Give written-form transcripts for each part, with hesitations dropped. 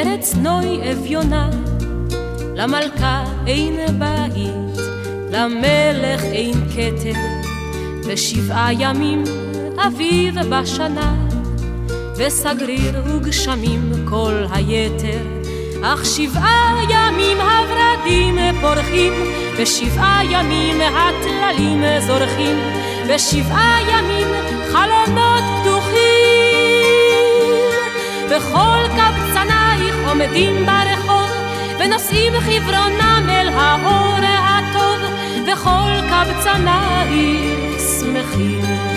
ארץ נוי אביונה, למלכה אין בית, למלך אין כתר, ו7 ימים אביב בשנה, וסגריר וגשמים כל היתר, אך 7 ימים הורדים פורחים, ו7 ימים הטללים זורחים, ו7 ימים חלונות פתוחים, וכל קבצנייך עומדים ברחוב, ונושאים חברונם אל האור הטוב, וכל קבצנייך שמחים.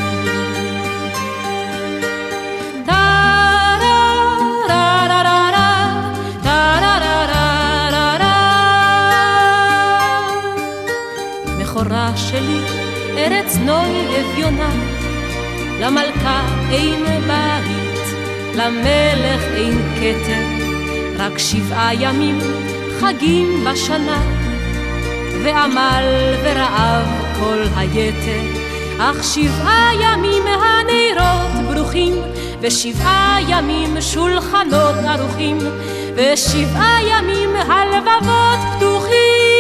מכורה שלי ארץ נוי אביונה, למלכה אין בית, למלך אין כתר, רק 7 ימים חגים בשנה, ועמל ורעב כל היתר, אך 7 ימים הנרות ברוכים, ו7 ימים שולחנות ערוכים, ו7 ימים הלבבות פתוחים,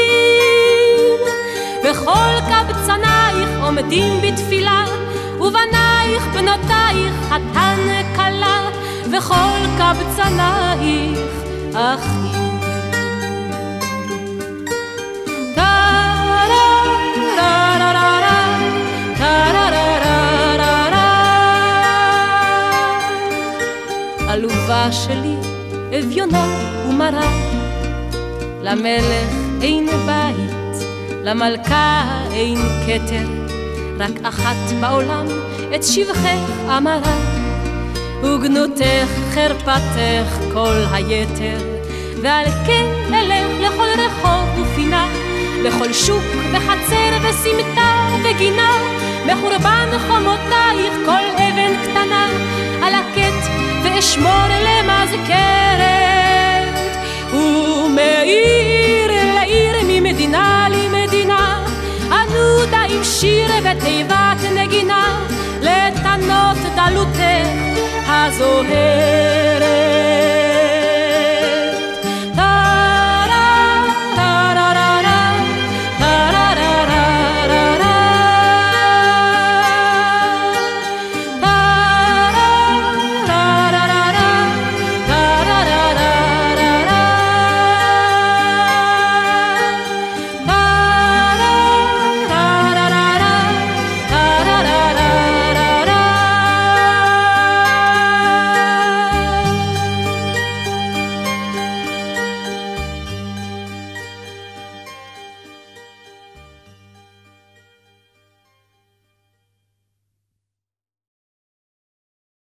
וכל קבצנייך עומדים בתפילה, ובנייך בנותייך חתן כלה, וכל קבצנייך אחים. עלובה שלי אביונה ומרה, למלך אין בית, למלכה אין כתר, רק אחת בעולם את שבחך אמרה, וגנותך חרפתך כל היתר, ועל כן אלך לכל רחוב ופינה, לכל שוק וחצר וסמטה וגינה, מחורבן חומותייך כל אבן קטנה, על הקט ואשמור למזכרת, ומעיר לעיר ממדינה למדינה, ענודה עם שיר ותיבת נגינה, לתנות דלותך הזוהרת.